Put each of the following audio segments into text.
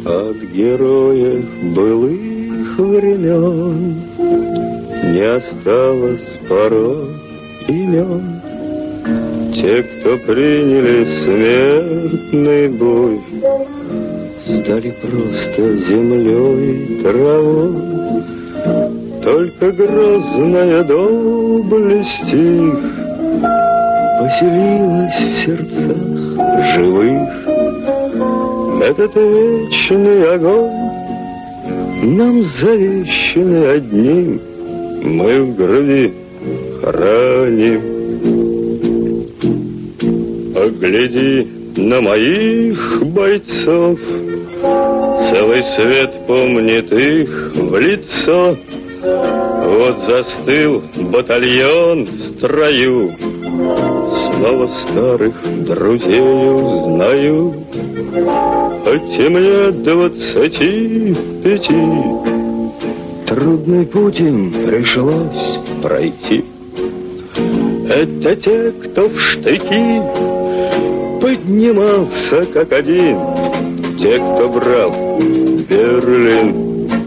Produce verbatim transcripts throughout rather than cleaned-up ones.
От героев былых времен не осталось порой имен. Те, кто приняли смертный бой, стали просто землей и травой. Только грозная доблесть их поселилась в сердцах живых. Этот вечный огонь нам завещанный одним мы в груди храним. Погляди на моих бойцов, целый свет помнит их в лицо. Вот застыл батальон в строю, снова старых друзей узнаю. Хоть и мне двадцати пяти, трудный путь им пришлось пройти. Это те, кто в штыки поднимался как один, те, кто брал Берлин.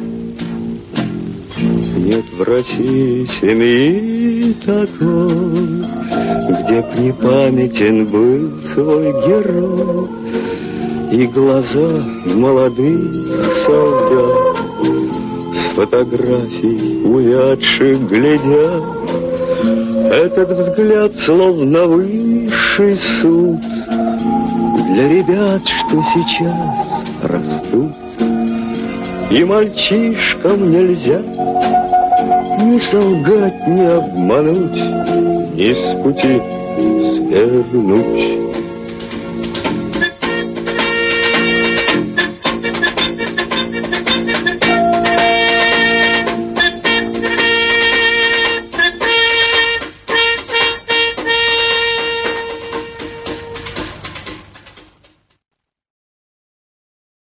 Нет в России семьи такой, где б не памятен был свой герой. И глаза молодых солдат с фотографий увядших глядят. Этот взгляд словно высший суд для ребят, что сейчас растут. И мальчишкам нельзя ни солгать, ни обмануть, ни с пути свернуть.